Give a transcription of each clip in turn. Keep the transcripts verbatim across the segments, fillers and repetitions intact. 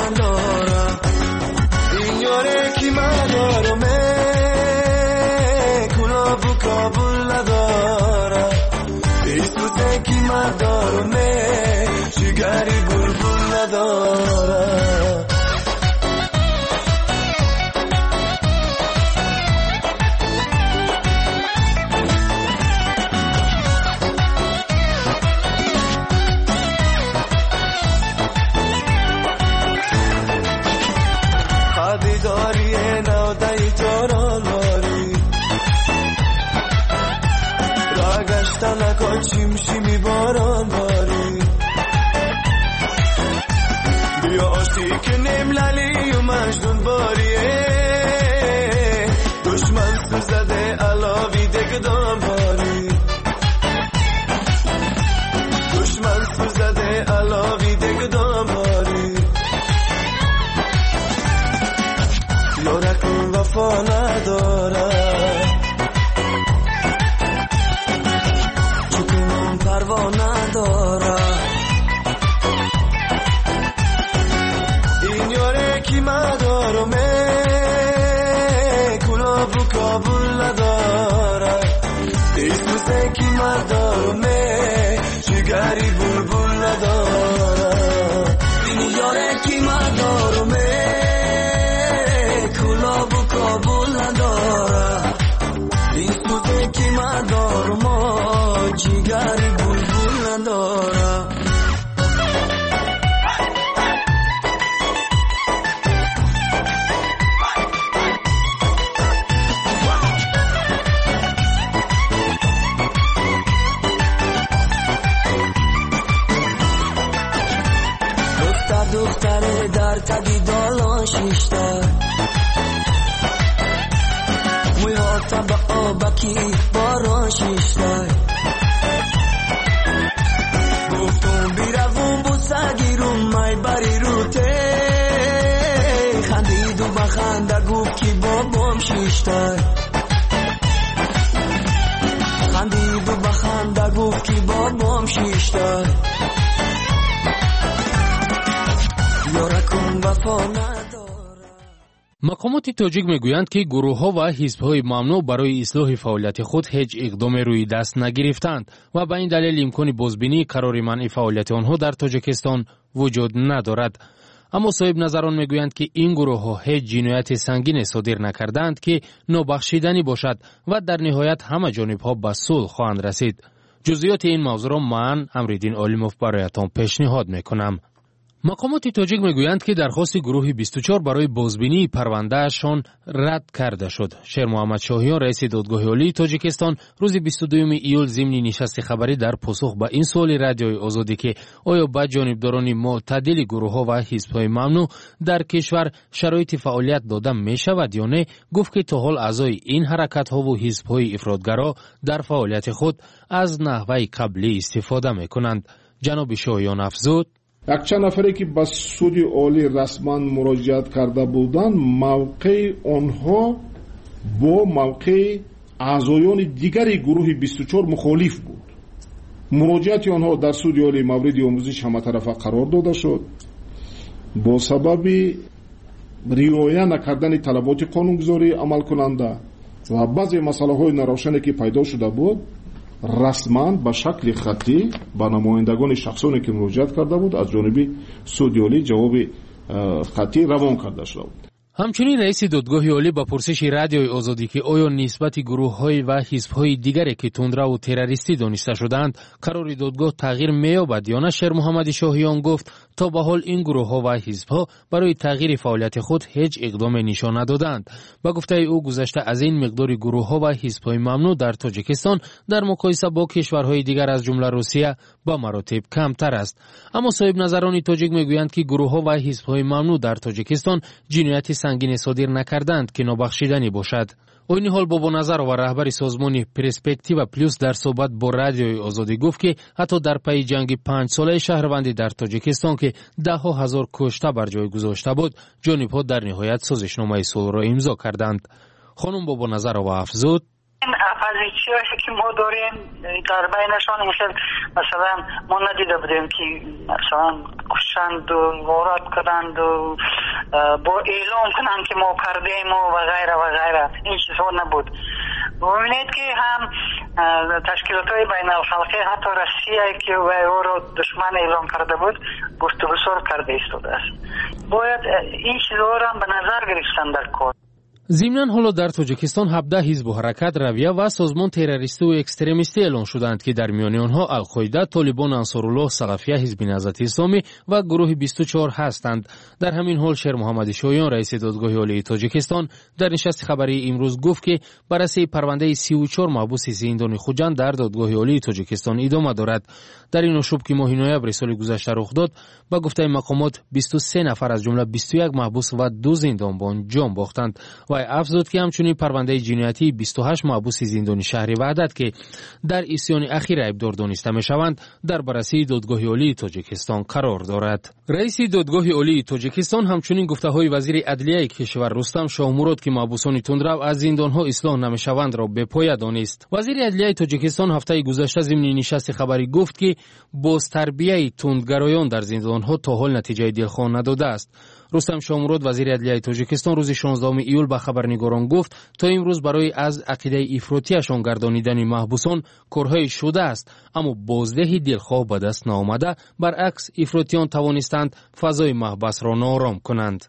allora ignore chi m'adoro me culo buco bulla d'ora tu sei chi m'adoro me cigari bulbulla d'ora چیم شیمی باران باری بیا آشتی که نملالی و مجنون باریه دشمن سوزده علاوی دگدان باری دشمن سوزده علاوی دگدان باری یارکون وفا نداره نداره ignore chi m'adoro me culo buco bulla d'ora tu sei chi m'adoro me cigari bulbulla d'ora ignore chi m'adoro me culo buco bulla d'ora tu sei chi m'adoro mo cigari دارا دختر دختر در تدی دالان شیشتر موی ها تبا آبکی باران شیشتر مای بری روته خندید و بخنده گفت کی بابام شیشتر خندید و بخنده گفت کی بابام شیشتر یارکون وفا نداره. مقامات تاجیک میگویند که گروه‌ها و حزب‌های ممنوع برای اصلاح فعالیت خود هیچ اقدام روی دست نگرفتند و به این دلیل امکان بازبینی قرار منع فعالیت آنها در تاجیکستان وجود ندارد. اما صاحب نظران میگویند که این گروه‌ها هیچ جنایت سنگین صادر نکردند که نابخشیدنی باشد و در نهایت همه جانب‌ها به صلح خواهند رسید. جزئیات این موضوع را من امرالدین عالموف برایتان پیشنهاد میکنم. مقامات تاجیک میگویند که درخواست گروه بیست و چهار برای بازبینی پروندهشان رد کرده شد. شیر محمد شاهیان رئیس دادگاه عالی تاجیکستان روز بیست و دوم ایول ضمن نشست خبری در پاسخ به این سوال رادیوی آزادی که آیا با جانبداران معتدل گروه‌ها و حزب‌های ممنوع در کشور شرایط فعالیت داده می شود یا نه، گفت که تا حال اعضای این حرکت‌ها و حزب‌های افراطگرا در فعالیت خود از نحوه قبلی استفاده می‌کنند. جناب شاهیان افزود: یک چند نفری که به سود عالی رسما مراجعت کرده بودند، موقع آنها با موقع اعضایان دیگری گروه بیست و چهار مخالف بود. مراجعت آنها در سود عالی مورد آموزش همه طرفه قرار داده شد. با سبب رعایت نکردن طلبات قانونگذاری عمل کننده و بعضی مسئله های ناروشنی که پیدا شده بود، رسما به شکل خطی با نمایندگان شخصانی که مراجعت کرده بود از جانب سود عالی جواب خطی روان کرده شده بود. همچنین رئیس دادگاه عالی با پرسش رادیوی آزادی که آیا نسبت گروه‌های و حزب‌های دیگری که تندرو و تروریستی دانسته شدند قرار دادگاه تغییر می‌یابد یا نه، شیر محمد شاهیان گفت تا به حال این گروه‌ها و حزب‌ها برای تغییر فعالیت خود هیچ اقدام نشان ندادند. با گفته او گذشته از این مقدار گروه‌ها و حزب‌های ممنوع در تاجیکستان در مقایسه با کشورهای دیگر از جمله روسیه با مراتب کمتر است. اما صاحب نظران تاجیک میگویند که گروه‌ها و حزب‌های ممنوع در تاجیکستان جنایت سنگین صادر نکردند که نابخشیدنی باشد. این حال بابا نظر و رهبر سازمان پرسپکتیو پلوس در صحبت با رادیوی آزادی گفت که حتی در پی جنگ پنج ساله شهروندی در تاجیکستان که ده ها هزار کشته بر جای گذاشته بود، جانب‌ها در نهایت سازشنامه صلح را امضا کردند. خانم بابا نظر و افزود: این اپوزیسیون که ما داریم در بینشان مثل مثلا ما ندیده بودیم که مثلا کشند و وارد کنند و با اعلام کنند که ما کردیم و غیره و غیره. این چیزها نبود. ببینید که هم تشکیلات های بین الخلقی حتی روسیه که او رو دشمن اعلام کرده بود گفتگو صلح کرده ایستاده است. باید این چیزها را هم به نظر گرفتن در کار. ضمناً حالا در تاجیکستان هفده حزب و حرکت رویه و سازمان تروریستی و اکستریمیستی اعلان شدند که در میان آنها القاعده، طالبان، انصارالله، سلفیه، حزب نهضت اسلامی و گروه بیست و چهار هستند. در همین حال شیر محمد شایان رئیس دادگاه عالی تاجیکستان در نشست خبری امروز گفت که بررسی پرونده سی و چهار محبوس زندانی خوجند در دادگاه عالی تاجیکستان ادامه دارد. در این شب که ماه نوامبر سال گذشته رخ داد، با گفته مقامات بیست و سه نفر از جمله بیست و یک محبوس و دو زندانبان جان باختند و افزود که همچنین پرونده جنایتی بیست و هشت محبوس زندانی شهر وحدت که در اسیان اخیر عیبدار دانسته میشوند در بررسی دادگاه عالی تاجیکستان قرار دارد. رئیس دادگاه عالی تاجیکستان همچنین گفته‌های وزیر عدلیه کشور رستم شاه مراد که محبوسان تندرو از زندان‌ها اصلاح نمیشوند را به پایه دانست. وزیر عدلیه تاجیکستان هفته گذشته ضمن نشست خبری گفت که بازتربیه تندگرایان در زندان‌ها تا حال نتیجه دلخواه نداده است. رستم شاه مراد وزیر عدلیه تاجیکستان روز شانزدهم ایول به خبرنگاران گفت تا امروز برای از عقیده افراطیشان گردانیدن محبوسان کارهای شده است، اما بازده دلخواه به دست نآمده. برعکس افراطیان توانستند فضای محبس را ناآرام کنند.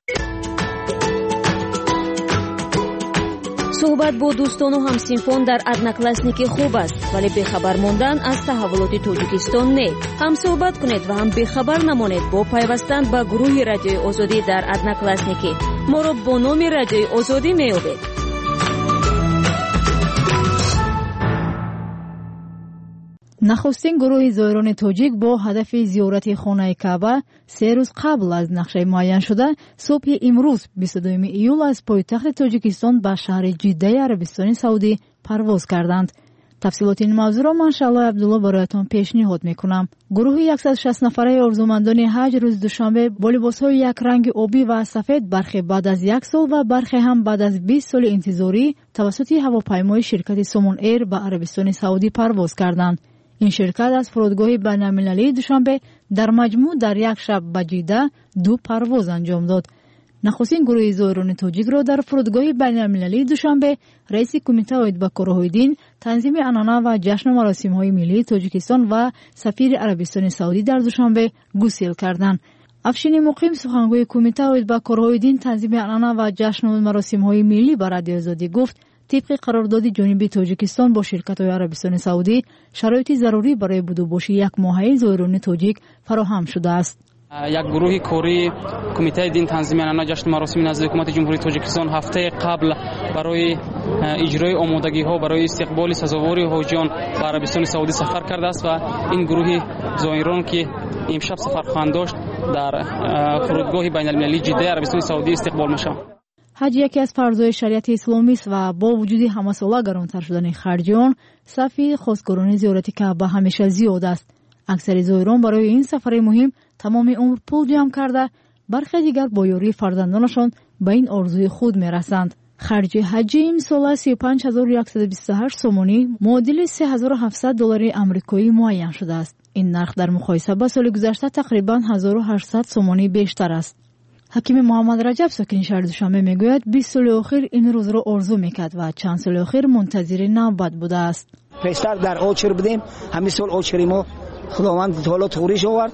صحبت با دوستان و همسنفان در ادناکلاسنیک خوب است، ولی بخبر ماندن از تحولات تاجیکستان نه. هم صحبت کنید و هم بخبر نمانید با پیوستن به گروه رادیوی آزادی در ادناکلاسنیک. ما را با نام رادیوی آزادی می‌یابید. نخستین گروه زائران تاجیک با هدف زیارت خانه کعبه سه روز قبل از نقشه معین شده صبح امروز بیست و دوم ایول از پایتخت تاجیکستان به شهر جده عربستان سعودی پرواز کردند. تفصیلات این موضوع را من شعله عبدالله برایتان پیشنهاد میکنم. گروه صد و شصت نفره آرزومندان حج روز دوشنبه با لباسهای یک رنگ آبی و سفید برخی بعد از یک سال و برخی هم بعد از بیست سال انتظاری توسط هواپیمای شرکت سومون ایر به عربستان سعودی پرواز کردند. این شرکت از فرودگاه بین‌المللی دوشنبه در مجموع در یک شب به جده دو پرواز انجام داد. نخستین گروه زائران تاجیک را در فرودگاه بین‌المللی دوشنبه رئیس کمیته عاید به کارهای دین، تنظیم عنعنه و جشن مراسم‌های ملی تاجیکستان و سفیر عربستان سعودی در دوشنبه گسیل کردند. افشین مقیم سخنگوی کمیته عاید به کارهای دین، تنظیم عنعنه و جشن مراسم‌های ملی به رادیو آزادی گفت طبق قرارداد جانبی تاجیکستان با شرکت‌های عربستان سعودی شرایط ضروری برای بدوباشی یک ماهه زائران تاجیک فراهم شده است. یک گروه کاری کمیته دین تنظیم عنعنه جشن مراسم نزد حکومت جمهوری تاجیکستان هفته قبل برای اجرای آمادگی‌ها برای استقبال سزاوار حاجیان به عربستان سعودی سفر کرده است و این گروه زائران که امشب سفر خواهند داشت در فرودگاه بین‌المللی جده عربستان سعودی استقبال می‌شوند. حج یکی از فرض‌های شریعت اسلامی است و با وجود همه‌ساله گرانتر شدن خرجیان، صف خواستگاران زیارت کعبه همیشه زیاد است. اکثر زائران برای این سفر مهم تمام عمر پول جمع کرده، برخی دیگر با یاری فرزندانشان به این آرزوی خود می‌رسند. خرج حج امسال سی و پنج هزار و صد و بیست و هشت سومانی معادل سه هزار و هفتصد دلار آمریکایی معین شده است. این نرخ در مقایسه با سال گذشته تقریباً هزار و هشتصد سومانی بیشتر است. حکیم محمد رجب ساکن شهر دوشنبه میگوید بیست سال اخیر این روز را آرزو میکرد و چند سال اخیر منتظر نوبت بوده است. پیشتر در اوچر بودیم، همین سال اوچری ما خداوند حالا توریش آورد،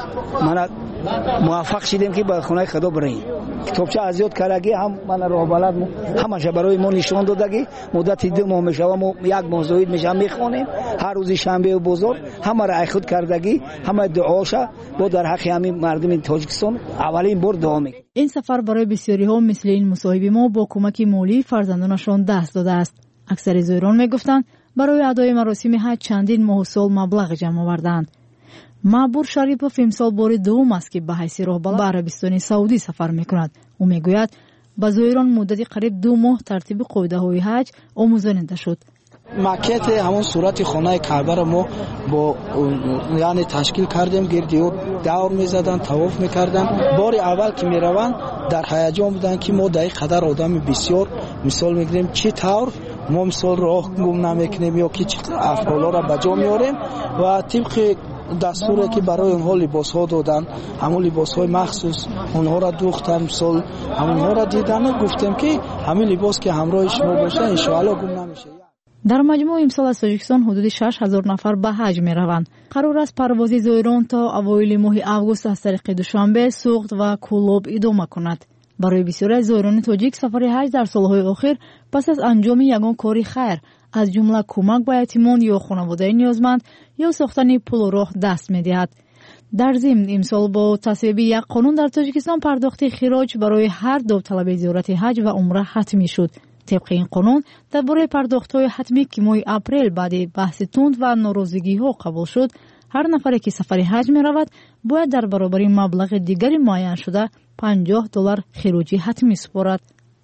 من موفق شدیم که به خانه خدا بریم. کتابچه ازیاد کردگی هم من راه بلد همش برای ما نشان دادگی مدت دو ماه میشه و ما یک ماه زاید میشه میخونیم هر روز شنبه و بزرگ همه را خود کردگی همه دعاشه با در حق همین مردم تاجیکستان اولین بار دعا میکنیم. این سفر برای بسیاری ها مثل این مصاحب ما با کمک مالی فرزندانشان دست داده است. اکثر زائران میگفتند برای ادای مراسم حج چندین ماه و سال مبلغ جمع آوردند. معبور شریپوف امسال بار دوم است که به حیث راهبر به عربستان سعودی سفر میکند. او میگوید به زائران مدت قریب دو ماه ترتیب قاعده های حج آموزانده شد. مکیت همون صورت خانه کعبه را ما با یعنی تشکیل کردیم، گردی او دور میزدن، طواف میکردن. بار اول که میروند در هیجان بودن که ما در این قدر آدم بسیار مثال میگیریم چه طور ما مثال راه گم نمیکنیم یا که افعالا را به جا میاریم و طبق دستوری که برای اونها لباس ها دادن، همون لباس های مخصوص اونها را دوختن، مثال همونها را دیدن، گفتیم که همین لباس که همراه شما باشه ان شاء الله گم نمیشه. در مجموع امسال از تاجیکستان حدود شش هزار نفر به حج می روند. قرار است پرواز زایران تا اوایل ماه آگوست از طریق دوشنبه، سوخت و کولوب ادامه کند. برای بسیاری از زایران تاجیک سفر حج در سالهای اخیر پس از انجام یگان کاری خیر از جمله کمک به یتیمان یا خانواده نیازمند یا ساختن پل و راه دست می دهد. در ضمن امسال با تصویب یک قانون در تاجیکستان پرداخت خراج برای هر داوطلب زیارت حج و عمره حتمی شد. طبق این قانون درباره پرداخت‌های حتمی که ماه اپریل بعد بحث تند و ناراضگی‌ها قبول شد، هر نفری که سفر حج می‌رود باید در برابر مبلغ دیگری معین شده پنجاه دلار خراجی حتمی سپارد.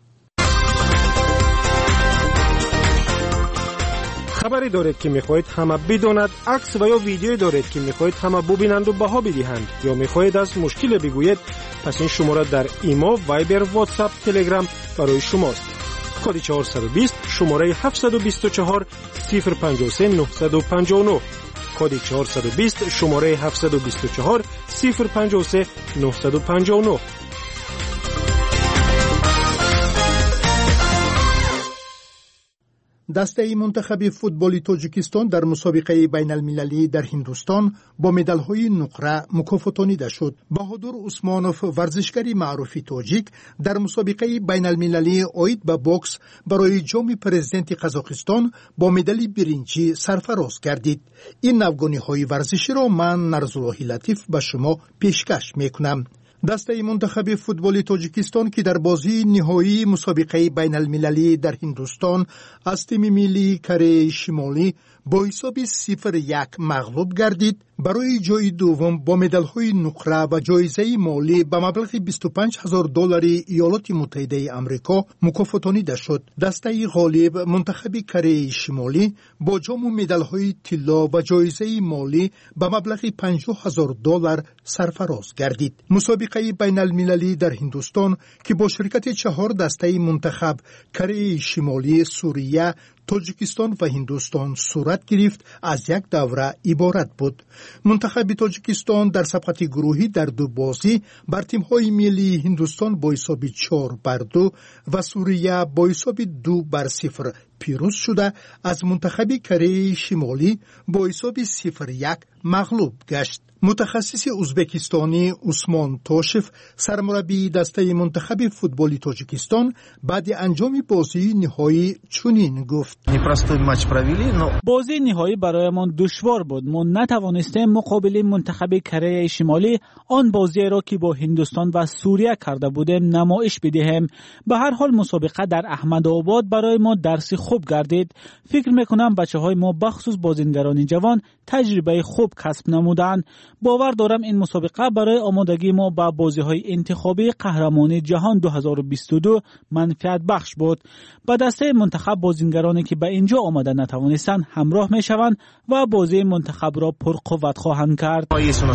خبری دارید که می‌خواهید همه بداند، عکس و یا ویدیویی دارید که می‌خواهید همه ببینند و بها بدهند یا می‌خواهید از مشکل بگویید، پس این شماره در ایما، وایبر، واتساپ، تلگرام برای شماست. کد چهارصد و بیست شماره هفتصد و بیست و چهار صفر پنجاه و سه نهصد و پنجاه و نه. کد چهارصد و بیست شماره هفتصد و بیست و چهار صفر پنجاه و سه نهصد و پنجاه و نه. دسته منتخب فوتبال تاجیکستان در مسابقه بین المللی در هندوستان با مدال‌های نقره مکافاتانیده شد. بهادر عثمانوف ورزشکار معروف تاجیک در مسابقه بین المللی عاید به باکس برای جام پرزیدنت قزاقستان با مدال برنجی سرفراز گردید. این نوگانی‌های ورزشی را من نرزالله لطیف به شما پیشکش می‌کنم. دسته منتخب فوتبال تاجیکستان که در بازی نهایی مسابقه بین المللی در هندوستان از تیم ملی کره شمالی با حساب صفر یک مغلوب گردید، برای جای دوم با مدال‌های نقره و جایزه مالی به مبلغ بیست و پنج هزار دلار ایالات متحده آمریکا مکافاتانیده شد. دسته غالب منتخب کره شمالی با جام و مدال‌های طلا و جایزه مالی به مبلغ پنجاه هزار دلار سرفراز گردید. مسابقه بین المللی در هندوستان که با شرکت چهار دسته منتخب کره شمالی، سوریه، تاجیکستان و هندوستان صورت گرفت از یک دوره عبارت بود. منتخب تاجیکستان در سبقت گروهی در دو بازی بر تیم‌های ملی هندوستان با حساب چهار بر دو و سوریه با حساب دو بر صفر پیروز شده از منتخب کره شمالی با حساب صفر یک مغلوب گشت. متخصص ازبکستانی عثمان توشف سرمربی دسته منتخب فوتبال تاجیکستان بعد انجام بازی نهایی چنین گفت: بازی نهایی برایمان دشوار بود. ما نتوانستیم مقابل منتخب کره شمالی آن بازی را که با هندوستان و سوریه کرده بودیم نمایش بدهیم. به هر حال مسابقه در احمدآباد برای ما درس خوب گردید. فکر میکنم بچه‌های ما بخصوص بازیگران جوان تجربه خوب کسب نمودند. باور دارم این مسابقه برای آمادگی ما به بازی‌های انتخابی قهرمانی جهان دو هزار و بیست و دو منفعت بخش بود. با دسته منتخب بازیگرانی که به اینجا آمده نتوانستند همراه میشوند و بازی منتخب را پرقوت خواهند کرد.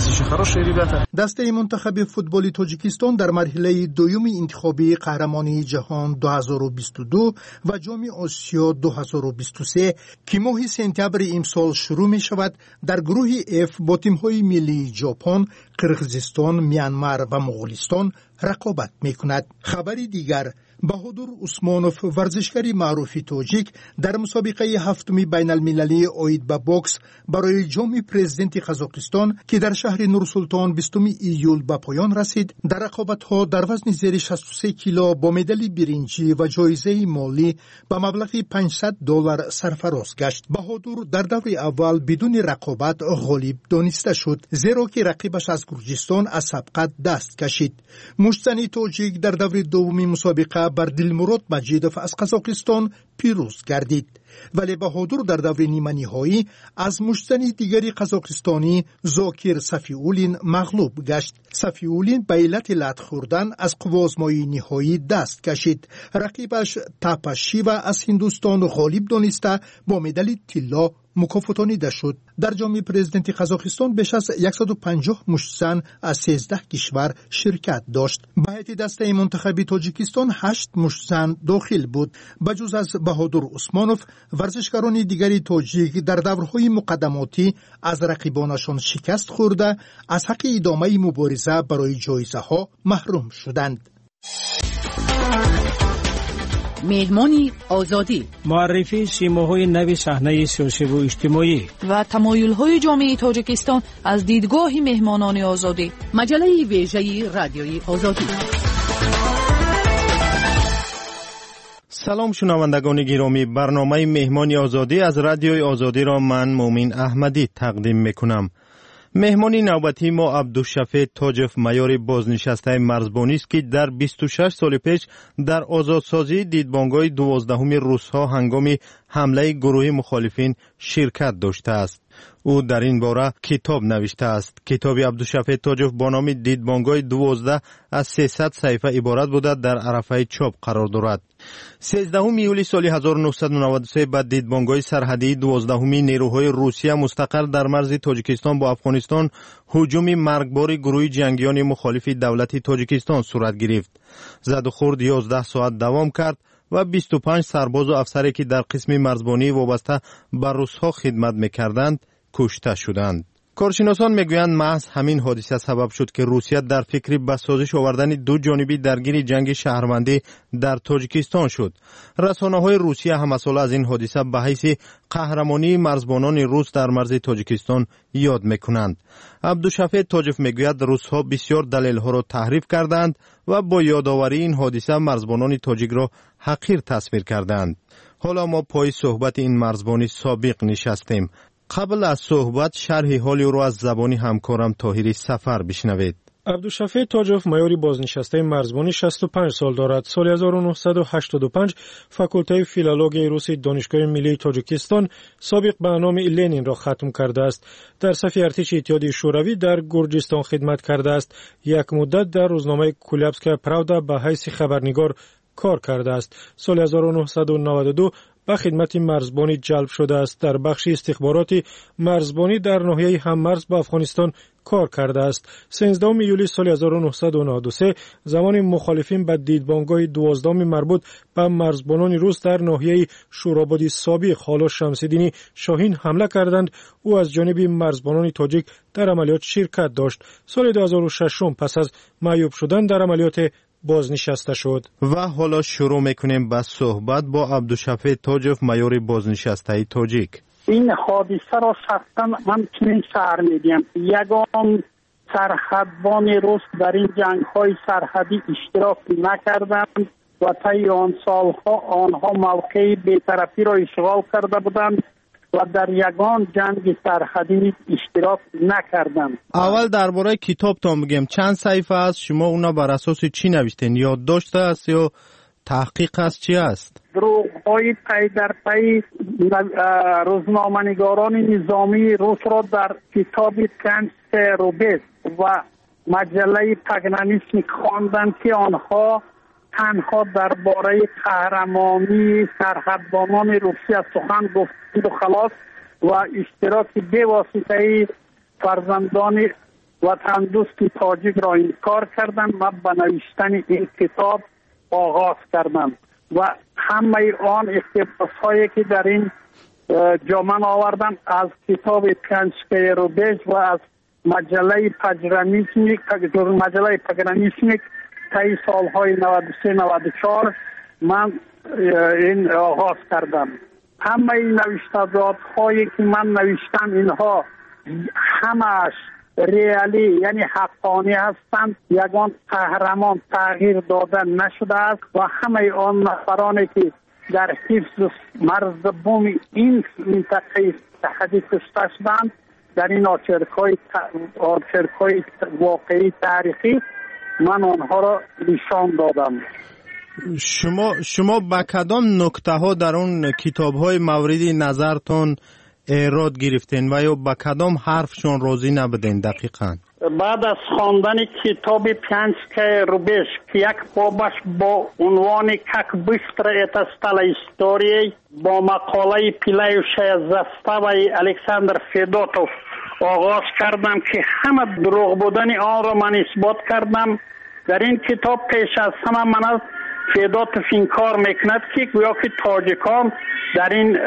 دسته منتخب فوتبال تاجیکستان در مرحله دوم انتخابی قهرمانی جهان دو هزار و بیست و دو و جام آسیا دو هزار و بیست و سه که ماه سپتامبر امسال شروع می شود در گروه اف با تیم‌های ملی ژاپن، قرقیزستان، میانمار و مغولستان رقابت می کند. خبری دیگر، بهادر عثمانوف ورزشکار معروف تاجیک در مسابقه هفتم بین المللی عاید به باکس برای جام پرزیدنت قزاقستان که در شهر نورسلطان بیستم ایول به پایان رسید، در رقابت‌ها در وزن زیر شصت و سه کیلو با مدال برنجی و جایزه مالی به مبلغ پانصد دلار سرفراز گشت. بهادر در دور اول بدون رقابت غالب دانسته شد، زیرا که رقیبش از گرجستان از سبقت دست کشید. مشتزن تاجیک در دور دوم مسابقه بر دلمراد مجیدوف از قزاقستان پیروز گردید، ولی بهادر در دور نیمه نهایی از مشتزن دیگری قزاقستانی زاکر صفیولین مغلوب گشت. صفیولین به علت لت خوردن از قوازمای نهایی دست کشید. رقیبش تاپاشیوا از هندوستان غالب دانسته با مدال طلا مکافاتانیده شد. در جام پرزیدنت قزاقستان بیش از صد و پنجاه مشتزن از سیزده کشور شرکت داشت. به هیئت دسته منتخبی تاجیکستان هشت مشتزن داخل بود. بجز از بهادر عثمانوف، ورزشکاران دیگری تاجیک در دورهای مقدماتی از رقیبانشان شکست خورده از حق ادامه مبارزه برای جایزه ها محروم شدند. مهمانی آزادی، معرفی سیماهای نوی صحنه سیاسی و اجتماعی و تمایل‌های جامعه تاجیکستان از دیدگاه مهمانان آزادی. مجله ویژه رادیوی آزادی. سلام شنوندگان گرامی، برنامه مهمانی آزادی از رادیوی آزادی را من مومین احمدی تقدیم میکنم. مهمانی نوبتی ما عبدالشفیع تاجف مایار بازنشسته مرزبانی است که در بیست و شش سال پیش در آزادسازی دیدبانگاه دوازدهم روس‌ها هنگام حمله گروه مخالفین شرکت داشته است. او در این باره کتاب نوشته است. کتاب عبدالشفیع تاجف با نام دیدبانگاه دوازده از سیصد صفحه عبارت بوده در عرفه چاپ قرار دارد. سیزدهم یولی سال هزار و نهصد و نود و سه بعد دیدبانگاه سرحدی دوازدهمی نیروهای روسیه مستقر در مرز تاجیکستان با افغانستان هجوم مرگبار گروه جنگیان مخالف دولت تاجیکستان صورت گرفت. زد و خورد یازده ساعت دوام کرد و بیست و پنج سرباز و افسری که در قسم مرزبانی وابسته به روس‌ها خدمت می‌کردند کشته شدند. کارشناسان میگویند محض همین حادثه سبب شد که روسیه در فکر به سازش آوردن دو جانبی درگیر جنگ شهروندی در تاجیکستان شد. رسانه‌های روسیه هم مسئول از این حادثه به حیث قهرمانی مرزبانان روس در مرز تاجیکستان یاد میکنند. عبدالشفیع تاجف میگوید روس‌ها بسیار دلایل‌ها را تحریف کردند و با یادآوری این حادثه مرزبانان تاجیک را حقیر تصویر کردند. حالا ما پای صحبت این مرزبانی سابق نشستیم. قبل از صحبت شرح حالی رو از زبانی همکارم طاهری سفر بشنوید. عبدالشفیع تاجف مایاری بازنشسته مرزبانی شصت و پنج سال دارد. سال هزار و نهصد و هشتاد و پنج فاکولته فیلولوژی روسی دانشگاه ملی تاجیکستان سابق به نام لنین را ختم کرده است. در صف ارتش اتحادیه شوروی در گرجستان خدمت کرده است. یک مدت در روزنامه کولابسکا پراودا به حیث خبرنگار کار کرده است. سال هزار و نهصد و نود و دو به خدمت مرزبانی جلب شده است. در بخش استخباراتی مرزبانی در ناحیه هممرز با افغانستان کار کرده است. سیزدهم یولی سال هزار و نهصد و نود و سه زمان مخالفین به دیدبانگاه دوازدهم مربوط به مرزبانان روس در ناحیه شورابادی سابق حالا شمس‌الدین شاهین حمله کردند. او از جانب مرزبانان تاجیک در عملیات شرکت داشت. سال دو هزار و شش پس از معیوب شدن در عملیات بازنشسته شد. و حالا شروع میکنیم با صحبت با عبدالشفیع تاجف مایار بازنشسته تاجیک. این حادثه را شخصا من چنین شعر میدیم: یگان سرحدبان روس در این جنگ های سرحدی اشتراک نکردند و طی آن سالها آنها موقع بی‌طرفی را اشغال کرده بودند و در یگان جنگ سرحدی اشتراک نکردند. اول درباره کتابتان بگم، چند صفحه است؟ شما اونا بر اساس چی نوشتین؟ یادداشت است یا تحقیق است؟ چی است؟ دروغ‌های پی در پی روزنامه‌نگاران نظامی روس را در کتاب کنس روبز و مجله پگنامیسنیک خواندند که آنها تنها درباره قهرمانی سرحدبانان روسیه سخن گفتند و خلاص و اشتراک بی‌واسطه فرزندان وطن دوست تاجیک را انکار کردند و به نوشتن این کتاب آغاز کردند و همه آن اقتباس‌هایی که در این جامعه آوردند از کتاب کنسکه روبیج و از مجله پگرانیسنیک مجله پگرانیسنیک طی سالهای نود و سه نود و چهار من این آغاز کردم. همه این نوشته‌هایی که من نوشتم اینها همش ریالی یعنی حقانی هستند. یگان قهرمان تغییر داده نشده است و همه آن نفرانی که در حفظ مرز بوم این منطقه سرحدی کشته شدند در این آچرک‌های آچرک‌های واقعی تاریخی من آنها را نشان دادم. شما شما با کدام نکته ها در اون کتاب های موردی نظرتون ایراد گرفتین و یا با کدام حرفشون راضی نبودین دقیقاً؟ بعد از خواندن کتاب پیانسکای روبش که یک بابش با عنوان «Как быстро это стало историей» با مقاله پیلایوشای زستاوی الکساندر فیدوتوف آغاز کردم که همه دروغ بودن آن را من اثبات کردم. در این کتاب پیش از همه من از فیدوتوف این کار میکند که گویا که تاجیکان در این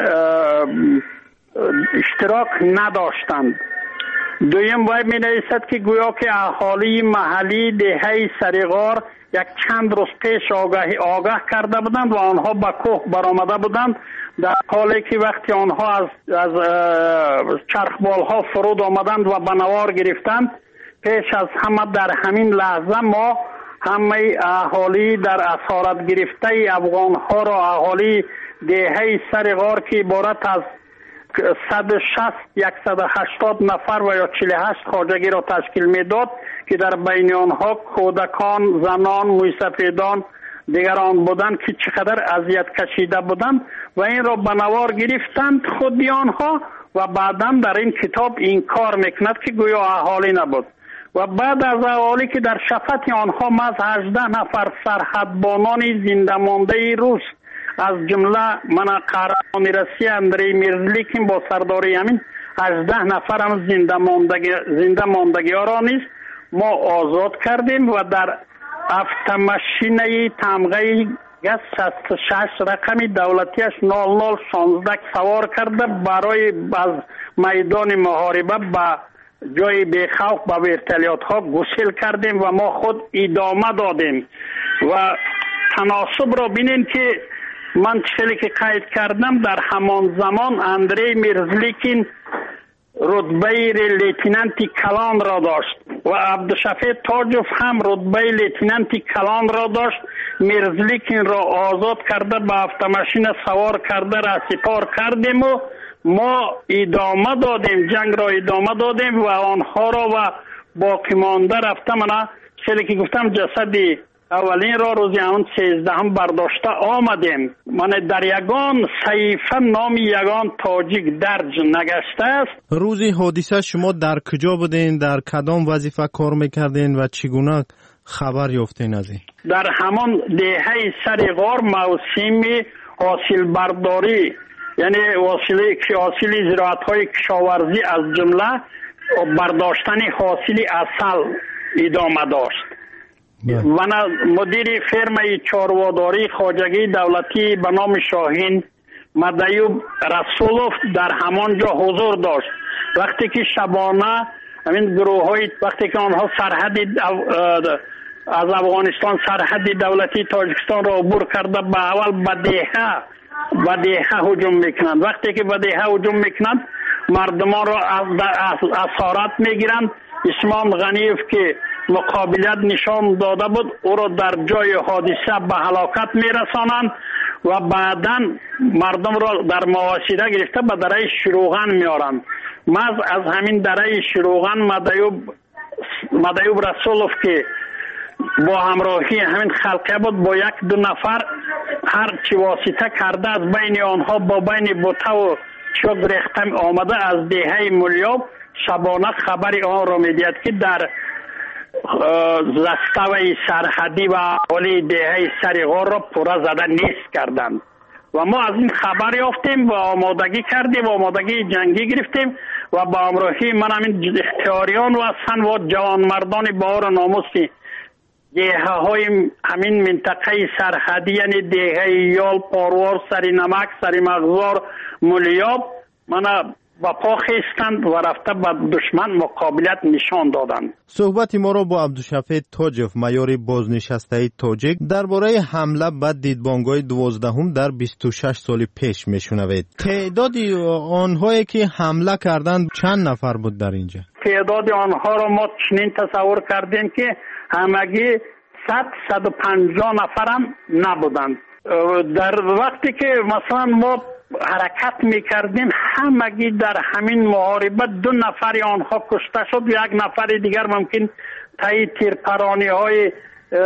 اشتراک نداشتند. دویم وی می نویسد که گویا که اهالی محلی دهه سریغار یک چند روز پیش آگاه, آگاه کرده بودند و آنها به کوه برآمده بودند، در حالی که وقتی آنها از, از چرخبال ها فرود آمدند و به نوار گرفتند، پیش از همه در همین لحظه ما همه اهالی در اسارت گرفته افغان ها را، اهالی دهه سریغار که عبارت از صد و شصت صد و هشتاد نفر و یا چهل و هشت خواجگی را تشکیل میداد که در بین آنها کودکان، زنان، موسفیدان دیگران بودند که چقدر اذیت کشیده بودند و این را به نوار گرفتند خودی آنها و بعدا در این کتاب این کار میکند که گویا اهالی نبود. و بعد از اهالی که در شفت آنها از هجده نفر سرحدبانان زنده مانده روس از جمله من قهرمان رسی اندری میرزلیکین با سرداری همین هجده نفر هم زنده ماندگی زنده ماندگی ها را نیز ما آزاد کردیم و در افتماشینه تمغه گز شصت و شش رقمی دولتیش نود و نه شانزده سوار کرده برای از میدان محاربه به جای بیخوف به ورتلیات ها گسیل کردیم و ما خود ادامه دادیم. و تناسب را بینین که من چیزی که قید کردم در همان زمان اندری میرزلیکین رتبه لیتنانتی کلان را داشت و عبدالشفیع تاجوف هم رتبه لیتنانتی کلان را داشت. میرزلیکین را آزاد کرده به افتماشین سوار کرده را سپار کردیم و ما ادامه دادیم، جنگ را ادامه دادیم و آنها را و باقی مانده رفته من چیزی که گفتم جسدی اولین را روزی همون سیزدهم برداشته آمدیم. من در یگان صحیفه نام یگان تاجیک درج نگشته است. روزی حادثه شما در کجا بودین؟ در کدام وظیفه کار میکردین و چگونه خبر یافتین از این؟ در همان دهه سریغار موسم حاصل برداری، یعنی حاصل حاصل زراعت های کشاورزی از جمله برداشتن حاصل عسل ادامه داشت. من مدیر فرمای چارواداری خواجگی دولتی به نام شاهین مدیوب رسولوف در همانجا حضور داشت. وقتی که شبانه همین گروه های وقتی که آنها سرحد از افغانستان سرحد دولتی تاجیکستان را عبور کرده به اول به دیهه به دیهه هجوم میکنند. وقتی که به دیهه هجوم میکنند مردمان را از اسارت میگیرند. اسمام غنیف که مقابلیت نشان داده بود او را در جای حادثه به هلاکت میرسانند و بعدا مردم را در محاصره گرفته به دره شروغن میارند. مز از همین دره شروغن مدیوب مدیوب رسولوف که با همراهی همین خلقه بود با یک دو نفر هر چی واسطه کرده از بین آنها با بین بوته و چوب ریختم آمده از دیهه ملیاب شبانه خبری آن را میدید که در زستوی سرحدی و اهالی دهه سریغار را پوره زده نیست کردند و ما از این خبر یافتیم و آمادگی کردیم و آمادگی جنگی گرفتیم و با همراهی من همین اختیاریان و سن و جوان مردان بار ناموسی دیهه های همین منطقه سرحدی یعنی دیهه یال، پاروار، سری نمک، سری مغزار، ملیاب من با پا خیستند و رفته به دشمن مقابلت نشان دادند. صحبت ما را با عبدالشفیع تاجوف مایور بازنشسته تاجیک درباره حمله به دیدبانگاه دوازدهم در بیست و شش سال پیش میشنوید. تعداد آنهایی که حمله کردند چند نفر بود در اینجا؟ تعداد آنها را ما چنین تصور کردیم که همگی صد صد و پنجاه نفر هم نبودند. در وقتی که مثلا ما حرکت میکردیم همگی در همین محاربت دو نفر آنها کشته شد، یک نفر دیگر ممکن تایی تیرپرانی های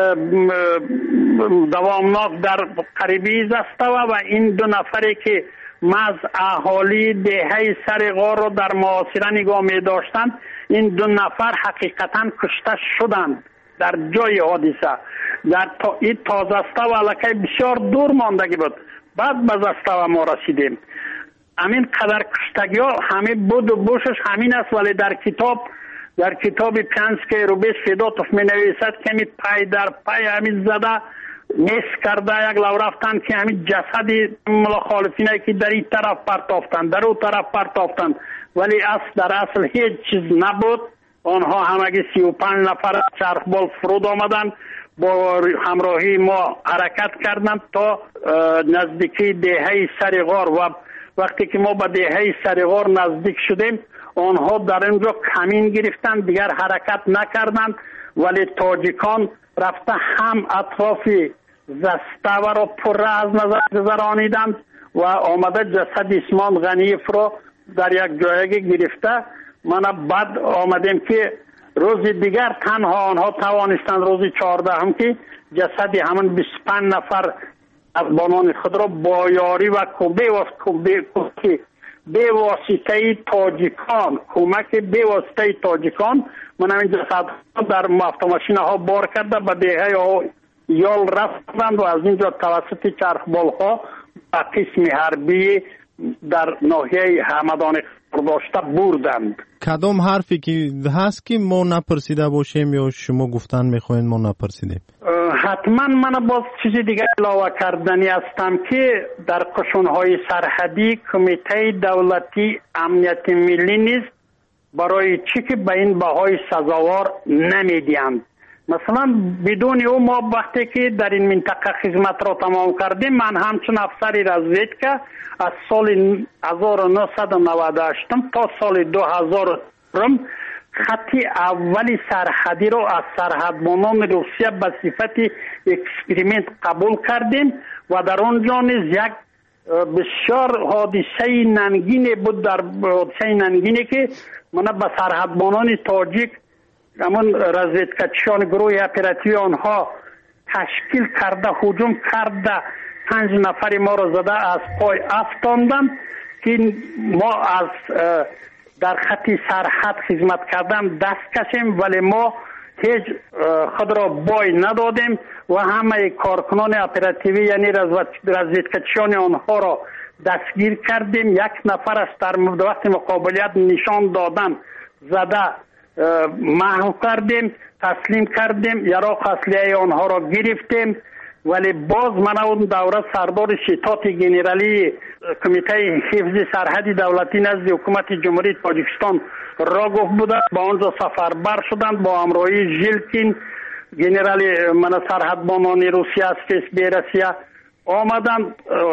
دوامناک در قریبی زسته و این دو نفری که از اهالی دهه سر غار رو در محاصره نگاه می داشتند. این دو نفر حقیقتا کشته شدند در جای حادثه. در تا این تازسته و علاقه بسیار دور ماندگی بود. بعد به زسته و ما رسیدیم. همین قدر کشتگی ها همه بود و بوشش همین است، ولی در کتاب در کتاب پنسک روبیس فیداتوف می نویسد که همین پای در پای همین زده نیست کرده یک لو رفتن که همین جسد مخالفین که در این طرف پرتافتند در اون طرف پرتافتند، ولی اصل در اصل هیچ چیز نبود. آنها همگی سی و پنج نفر چرخبال فرود آمدند، با همراهی ما حرکت کردند تا نزدیکی دهه سر غار. و وقتی که ما به دهه سر غار نزدیک شدیم آنها در اینجا کمین گرفتند، دیگر حرکت نکردند، ولی تاجیکان رفته هم اطراف زستاور را پر از نظر گذرانیدند و آمده جسد اسمان غنیف را در یک جایگی گرفته. من بعد آمدیم که روز دیگر تنها آنها توانستند روز چهاردهم که جسد همون بیست و پنج نفر از بانان خود را با یاری و کمک به واسطه تاجیکان کمک به واسطه تاجیکان من همین جسد در ماشین ها بار کرده به دهه ها یال رفتند و از اینجا توسط چرخبال ها به قسم حربی در ناحیه همدان داشته بردند. کدام حرفی که هست که ما نپرسیده باشیم یا شما گفتن میخواین ما نپرسیدیم؟ حتما من باز چیزی دیگه علاوه کردنی هستم که در قشونهای سرحدی کمیته دولتی امنیت ملی نیست برای چی که به این بهای سزاوار نمیدیند. مثلا بدون او ما وقتی که در این منطقه خدمت را تمام کردیم، من همچون افسری رزویدکا از سال هزار و نهصد و نود و هشت تا سال دو هزار خطی اولی سرحدی را از سرحدبانان روسیه به صفت اکسپریمنت قبول کردیم و در آنجا نیز یک بسیار حادثه ننگینی بود. در حادثه ننگینی که من به سرحدبانان تاجیک همون رزیدکچیان گروه اپراتیوی آنها تشکیل کرده هجوم کرده پنج نفر ما را زده از پای افتاندن که ما از در خطی سرحد خدمت کردن دست کشیم، ولی ما هیچ خود را بای ندادیم و همه کارکنان اپراتیوی یعنی رزیدکچیان آنها را دستگیر کردیم. یک نفر است در وقت مقابلیت نشان دادن زده محو کردیم، تسلیم کردیم، یراق اصلیه آنها را گرفتیم. ولی باز من اون دوره سردار شتات گنرالی کمیته حفظ سرحدی دولتی نزد حکومت جمهوری تاجیکستان را گفت بودند، با آنجا سفربر شدند با همراهی ژیلکین گنرالی من سرحدبانان روسیه از بیرسیه آمدند.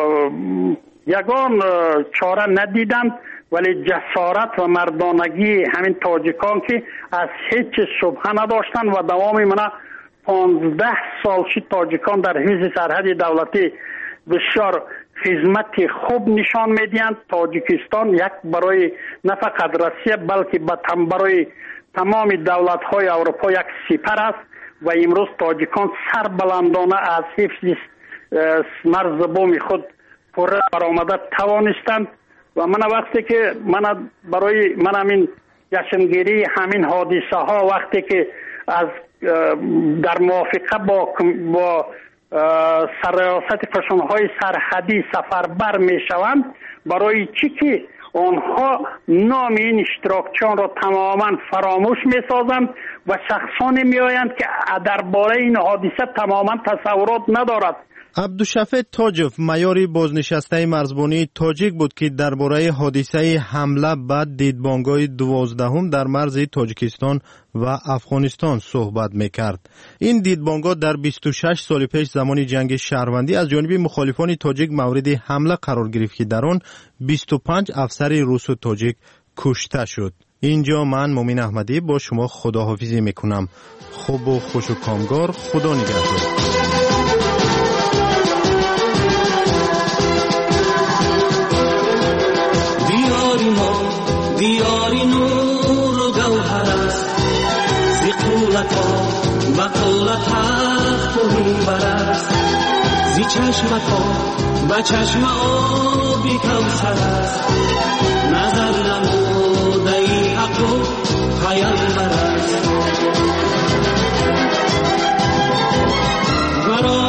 یگان چاره ندیدند، ولی جسارت و مردانگی همین تاجیکان که از هیچ شبهه نداشتند و دوام من پانزده سال شد تاجیکان در حفظ سرحد دولتی بسیار خدمت خوب نشان میدهند. تاجیکستان یک برای نه فقط روسیه بلکه برای تمام دولت های اروپا یک سپر است و امروز تاجیکان سربلندانه از حفظ مرز بوم خود پر برآمده توانستند. و من وقتی که من برای من همین جشنگیری همین حادثه ها وقتی که از در موافقه با با سرریاست قشونهای سرحدی سفربر می شوند، برای چی که آنها نام این اشتراکچیان را تماما فراموش می سازند و شخصانی می آیند که درباره این حادثه تماما تصورات ندارد. عبدالشفیع تاجف مایار بازنشسته مرزبانی تاجیک بود که درباره حادثه حمله بعد دیدبانگاه دوازدهم در مرز تاجیکستان و افغانستان صحبت میکرد. این دیدبانگاه در بیست و شش سال پیش زمان جنگ شهروندی از جانب مخالفان تاجیک مورد حمله قرار گرفت که در آن بیست و پنج افسر روس و تاجیک کشته شد. اینجا من مومین احمدی با شما خداحافظی میکنم. خوب و خوش و کامگار. خدا نگهدار. دیاری نور و گوهر است، زی قولت ها و قولت حق و میبر است، زی چشمت و چشم آبی کوثر است نظر نموده ای حق و پیامبر است برای